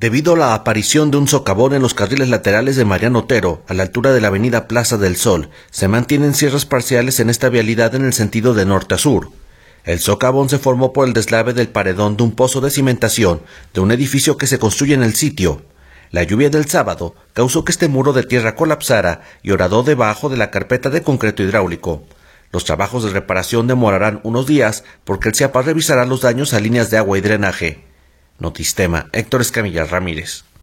Debido a la aparición de un socavón en los carriles laterales de Mariano Otero, a la altura de la avenida Plaza del Sol, se mantienen cierres parciales en esta vialidad en el sentido de norte a sur. El socavón se formó por el deslave del paredón de un pozo de cimentación de un edificio que se construye en el sitio. La lluvia del sábado causó que este muro de tierra colapsara y horadó debajo de la carpeta de concreto hidráulico. Los trabajos de reparación demorarán unos días porque el CIAPA revisará los daños a líneas de agua y drenaje. Notistema, Héctor Escamilla Ramírez.